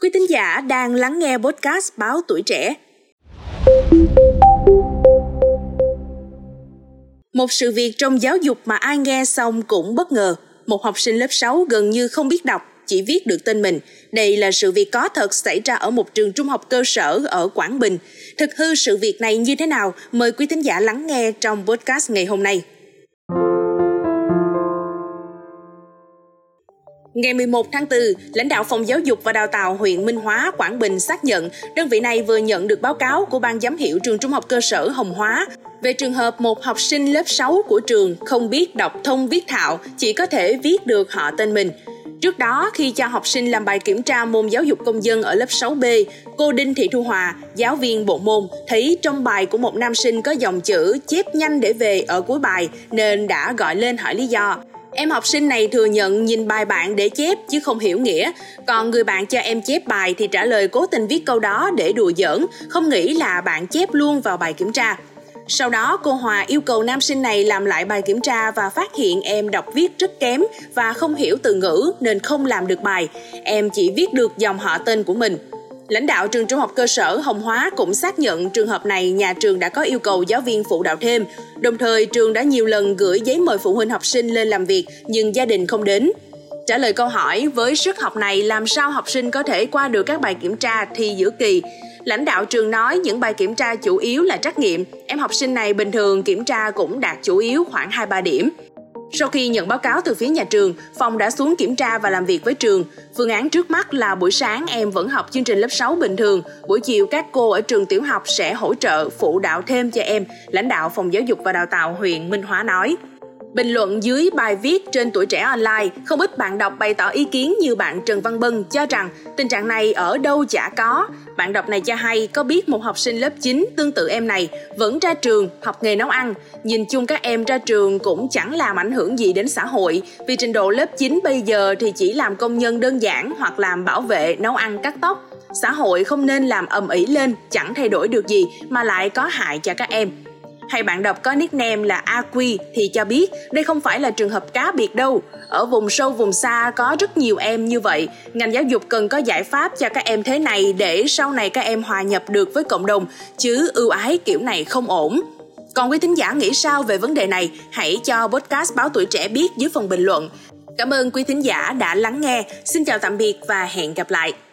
Quý thính giả đang lắng nghe podcast Báo Tuổi Trẻ. Một sự việc trong giáo dục mà ai nghe xong cũng bất ngờ. Một học sinh lớp 6 gần như không biết đọc, chỉ viết được tên mình. Đây là sự việc có thật xảy ra ở một trường trung học cơ sở ở Quảng Bình. Thực hư sự việc này như thế nào? Mời quý thính giả lắng nghe trong podcast ngày hôm nay. Ngày 11 tháng 4, lãnh đạo Phòng Giáo dục và Đào tạo huyện Minh Hóa, Quảng Bình xác nhận đơn vị này vừa nhận được báo cáo của Ban giám hiệu trường trung học cơ sở Hồng Hóa về trường hợp một học sinh lớp 6 của trường không biết đọc thông viết thạo, chỉ có thể viết được họ tên mình. Trước đó, khi cho học sinh làm bài kiểm tra môn giáo dục công dân ở lớp 6B, cô Đinh Thị Thu Hòa, giáo viên bộ môn, thấy trong bài của một nam sinh có dòng chữ chép nhanh để về ở cuối bài nên đã gọi lên hỏi lý do. Em học sinh này thừa nhận nhìn bài bạn để chép chứ không hiểu nghĩa, còn người bạn cho em chép bài thì trả lời cố tình viết câu đó để đùa giỡn, không nghĩ là bạn chép luôn vào bài kiểm tra. Sau đó, cô Hòa yêu cầu nam sinh này làm lại bài kiểm tra và phát hiện em đọc viết rất kém và không hiểu từ ngữ nên không làm được bài. Em chỉ viết được dòng họ tên của mình. Lãnh đạo trường trung học cơ sở Hồng Hóa cũng xác nhận trường hợp này nhà trường đã có yêu cầu giáo viên phụ đạo thêm. Đồng thời, trường đã nhiều lần gửi giấy mời phụ huynh học sinh lên làm việc nhưng gia đình không đến. Trả lời câu hỏi với sức học này làm sao học sinh có thể qua được các bài kiểm tra thi giữa kỳ? Lãnh đạo trường nói những bài kiểm tra chủ yếu là trắc nghiệm. Em học sinh này bình thường kiểm tra cũng đạt chủ yếu khoảng 2-3 điểm. Sau khi nhận báo cáo từ phía nhà trường, phòng đã xuống kiểm tra và làm việc với trường. Phương án trước mắt là buổi sáng em vẫn học chương trình lớp 6 bình thường, buổi chiều các cô ở trường tiểu học sẽ hỗ trợ phụ đạo thêm cho em, lãnh đạo Phòng Giáo dục và Đào tạo huyện Minh Hóa nói. Bình luận dưới bài viết trên Tuổi Trẻ Online, không ít bạn đọc bày tỏ ý kiến như bạn Trần Văn Bân cho rằng tình trạng này ở đâu chả có. Bạn đọc này cho hay có biết một học sinh lớp 9 tương tự em này vẫn ra trường học nghề nấu ăn. Nhìn chung các em ra trường cũng chẳng làm ảnh hưởng gì đến xã hội vì trình độ lớp 9 bây giờ thì chỉ làm công nhân đơn giản hoặc làm bảo vệ, nấu ăn, cắt tóc. Xã hội không nên làm ầm ĩ lên, chẳng thay đổi được gì mà lại có hại cho các em. Hay bạn đọc có nickname là AQ thì cho biết đây không phải là trường hợp cá biệt đâu. Ở vùng sâu vùng xa có rất nhiều em như vậy. Ngành giáo dục cần có giải pháp cho các em thế này để sau này các em hòa nhập được với cộng đồng, chứ ưu ái kiểu này không ổn. Còn quý thính giả nghĩ sao về vấn đề này? Hãy cho podcast Báo Tuổi Trẻ biết dưới phần bình luận. Cảm ơn quý thính giả đã lắng nghe. Xin chào tạm biệt và hẹn gặp lại.